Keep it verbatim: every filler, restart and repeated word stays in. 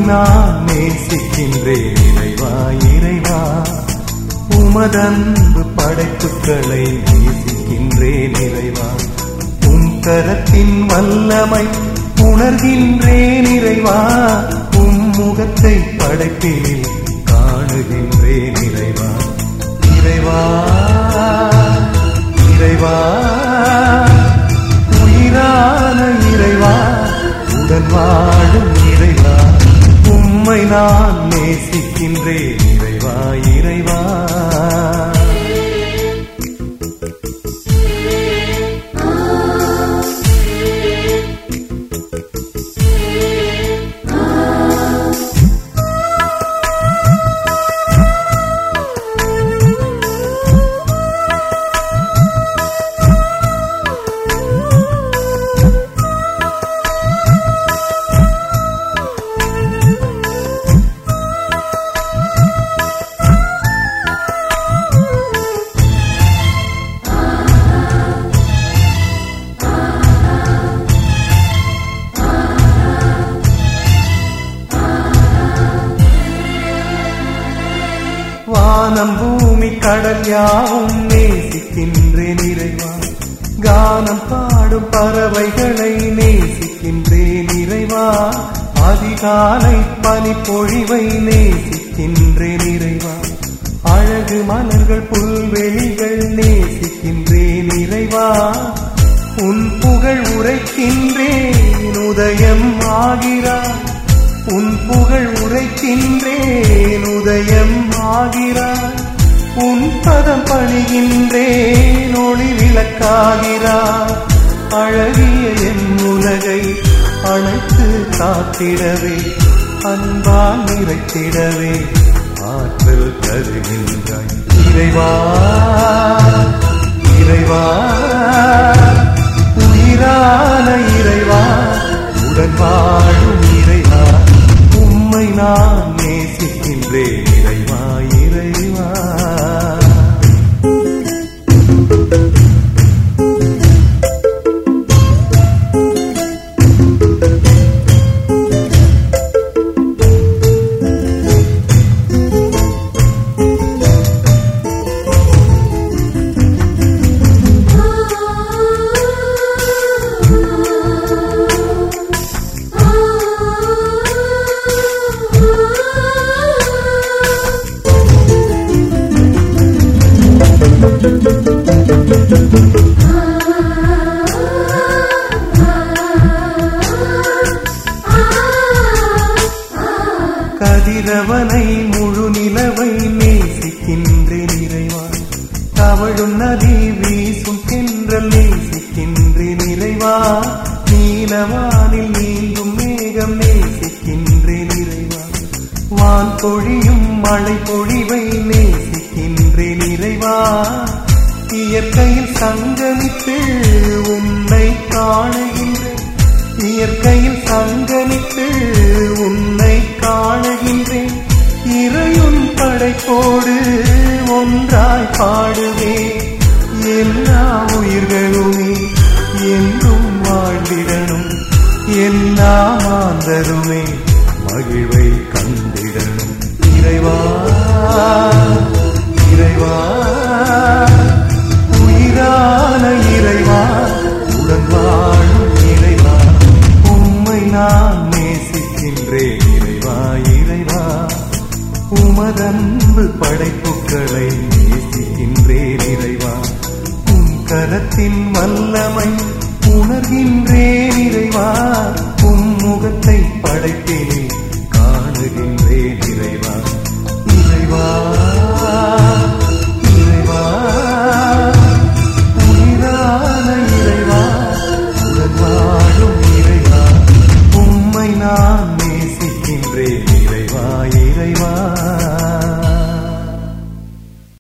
நான் நேசிக்கின்றேன் இறைவா இறைவா, உமதன்பு படைப்புகளை நேசிக்கின்றேன் இறைவா. உம் கரத்தின் வல்லமை உணர்கின்றேன் இறைவா, உம் முகத்தை படைப்பில் காணுகின்றேன் இறைவா. இறைவா இறைவா, உயிரான இறைவா, உடன் வாழும் இறைவா, உம்மை நான் நேசிக்கின்றேன் இறைவா இறைவா. வானம் பூமி கடல் யாவும் நேசிக்கின்றேன் இறைவா, கானம் பாடும் பறவைகளை நேசிக்கின்றேன் இறைவா, அதிகாலை பனிப்பொழிவை நேசிக்கின்றேன் இறைவா, அழகு மலர்கள் புல்வெளிகள் நேசிக்கின்றேன் இறைவா, உன் புகழ் உரைக்கின்றேன் உதயம் ஆகிறார், உன் புகழ் உரைக்கின்றேன் உதயம் ஆகிறார், உன் பதம் பணிகின்றேன் ஒளி விளக்காகிறார், அழகிய என் உலகை அணைத்து காத்திடவே அன்பால் நிறைத்திடவே ஆற்றல் தருகின்றாய் இறைவா இறைவா, உயிரான இறைவா, உடன் வாழும் இறைவா, உம்மை நான் நேசிக்கின்றேன் இறைவா இறைவா. கதிரவனை முழு நிலவை நேசிக்கின்றேன் இறைவா, தவழும் நதி வீசும் தென்றல் நேசிக்கின்றேன் இறைவா, நீலவானில் நீந்தும் மேகம் நேசிக்கின்றேன் இறைவா, வான் பொழியும் மழை பொழிவை நேசிக்கின்றேன் இறைவா, இயற்கையில் சங்கமித்து உன்னை காணுகின்றேன், இயற்கையில் சங்கமித்து உன்னை காணுகின்றேன், இறையும் படைப்போடு ஒன்றாய் பாடுவே, எல்லா உயிர்களுமே என்றும் வாழ்ந்திடணும், எல்லா மாந்தருமே மகிழ்வை கண்டிடணும் இறைவா இறைவா, உயிரான இறைவா, உடன் வாழும் இறைவா, உம்மை நான் நேசிக்கின்றேன் இறைவா இறைவா, உமதன்பு படைப்புகளை நேசிக்கின்றேன் இறைவா, உம் கரத்தின் வல்லமை உணர்கின்றேன் இறைவா, உம் முகத்தை படைப்பிலே காணுகின்றேன்